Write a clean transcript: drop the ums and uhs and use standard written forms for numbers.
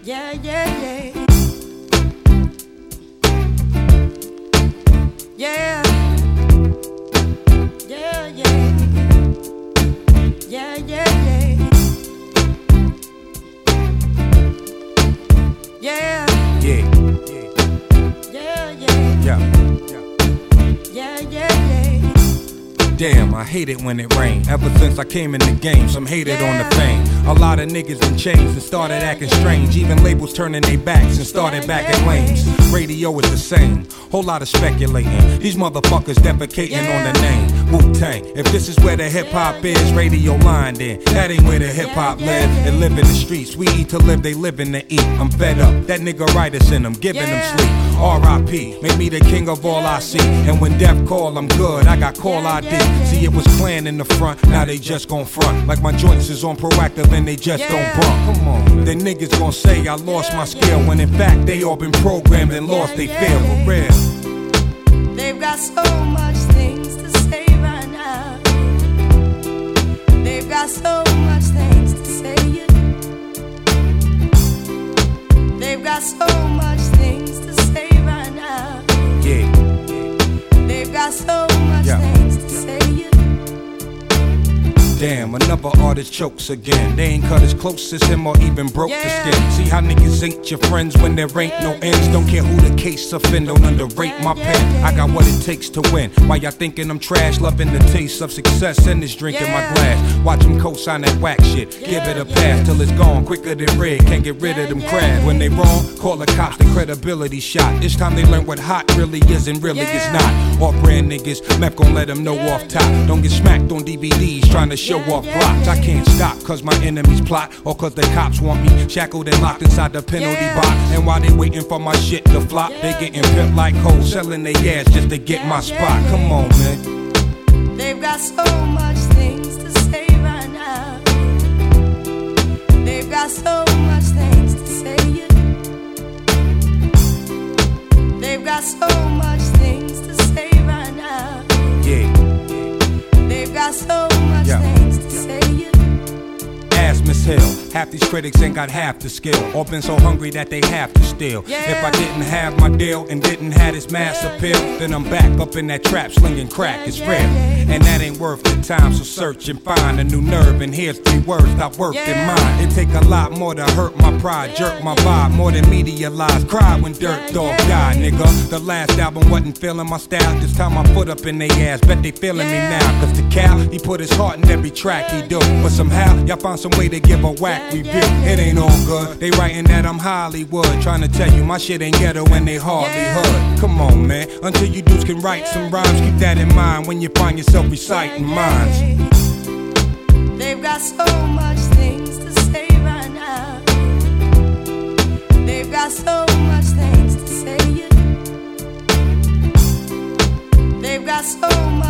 Yeah, yeah, yeah. Yeah. Yeah, yeah. Yeah, yeah, yeah. Yeah. Yeah. Yeah, yeah. Yeah. Yeah, yeah, yeah. Damn, I hate it when it rain. Ever since I came in the game, some hated on the fame. A lot of niggas in chains and started acting strange. Even labels turning their backs and started back at lanes. Radio is the same, whole lot of speculating. These motherfuckers defecating on the name Wu-Tang. If this is where the hip-hop is, radio line then. That ain't where the hip-hop live. They live in the streets, we eat to live, they living to eat. I'm fed up, that nigga writers in them, giving them sleep. R.I.P. Make me the king of all I see. And when death call, I'm good, I got call ID. See, it was clan in the front, now they just gon' front. Like my joints is on proactive and they just don't bump. Come on, the niggas gon' say I lost my skill, when in fact they all been programmed and lost they feel for real. They've got so much things to say right now. They've got so much things to say. They've got so much things to say right now. Yeah. They've got so much things to say. Damn, another artist chokes again. They ain't cut as close as him or even broke the skin. See how niggas ain't your friends when there ain't no ends. Don't care who the case offend, don't underrate my pen. I got what it takes to win. Why y'all thinking I'm trash? Loving the taste of success and this drink in my glass. Watch them co-sign that whack shit. Give it a pass till it's gone quicker than red. Can't get rid of them crabs. When they wrong, call the cops, the credibility shot. This time they learn what hot really is and really is not. Off-brand niggas, meth gon' let them know off top. Don't get smacked on DVDs trying to show off blocks. I can't stop cause my enemies plot, or cause the cops want me shackled and locked inside the penalty box. And while they waiting for my shit to flop, they getting pimped like hoes, selling their ass just to get my spot. Come on, man. They've got so much things to say right now. They've got so much things to say. They've got so much things to say right now. Yeah. They've got so much things to say. Ask Miss Hill, half these critics ain't got half the skill, or been so hungry that they have to steal. If I didn't have my deal and didn't have this mass appeal, then I'm back up in that trap slinging crack, it's real. And that ain't worth the time, so search and find a new nerve. And here's 3 words that worked in mine. It take a lot more to hurt my pride, jerk my vibe, more than media lies. Cry when Dirt Dog died, nigga. The last album wasn't feeling my style. This time I put up in they ass, bet they feeling me now. Cause the Cal, he put his heart in every track he do. But somehow, y'all found some way to give a whack review. It ain't all good. They writing that I'm Hollywood, trying to tell you my shit ain't ghetto and they hardly hood. Come on, man. Until you dudes can write some rhymes, keep that in mind when you find yourself reciting minds. They've got so much things to say right now. They've got so much things to say. They've got so much